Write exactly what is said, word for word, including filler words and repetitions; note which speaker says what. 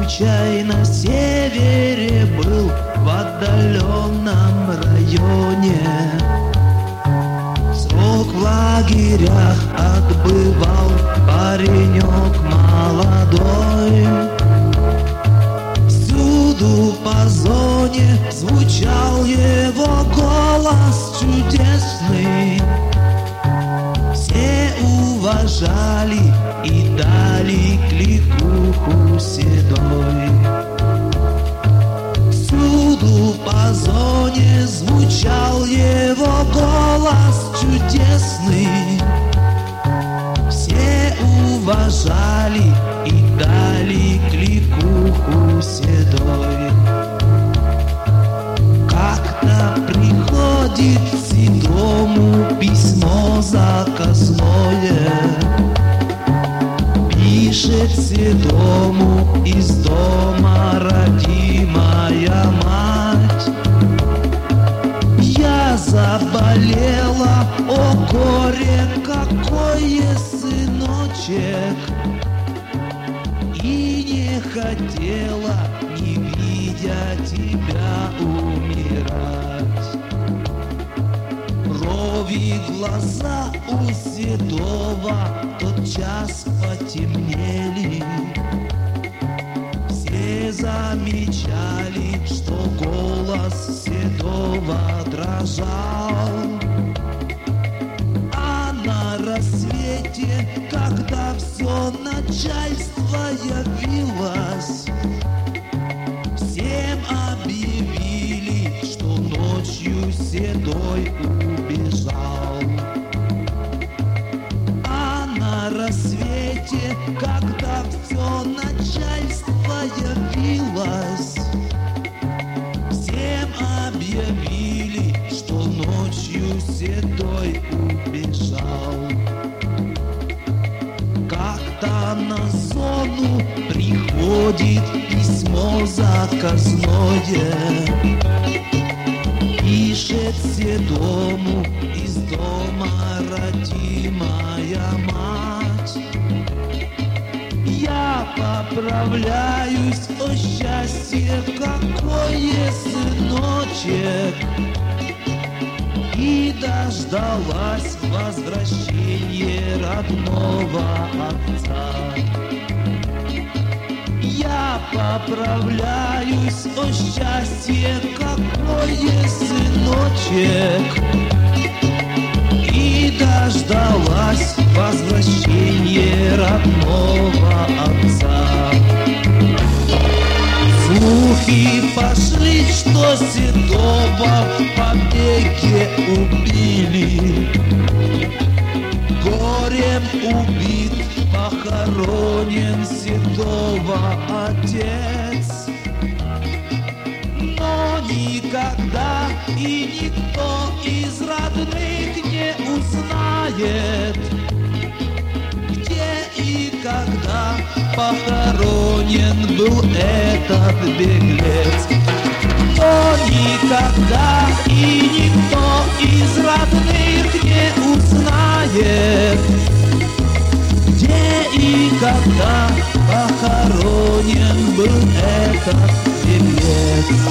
Speaker 1: случай на севере был, в отдаленном районе. Срок в лагерях отбывал паренек молодой. Всюду по зоне звучал его голос чудесный. Все уважали и дали кликуху седой. Всюду по зоне звучал его голос чудесный. Все уважали и дали кликуху седой. Как-то приходит седому письмо заказное. Пишет седому из дома родимая мать: я заболела, о горе какое, сыночек, и не хотела, не видя тебя, умирать. Брови, глаза у седого тотчас потемнели. Все замечали, что голос седого дрожал. А на рассвете, когда все начальство явилось, всем объявили, что ночью седой убежал. А на рассвете, когда все начальство явилось, всем объявили, что ночью седой убежал. Как-то на зону приходит письмо заказное. Пишет седому из дома родимая мать: я поправляюсь, о счастье какое, сыночек, и дождалась возвращения родного отца. Я поправляюсь, о счастье какое, сыночек, и дождалась возвращения родного отца. Слухи пошли, что седого в побеге убили. Горем убит, похоронен седого отец. Но никогда и никто из родных не узнает, где и когда похоронен был этот беглец. Но никогда и никто из родных не узнает, где и когда похоронен был этот беглец.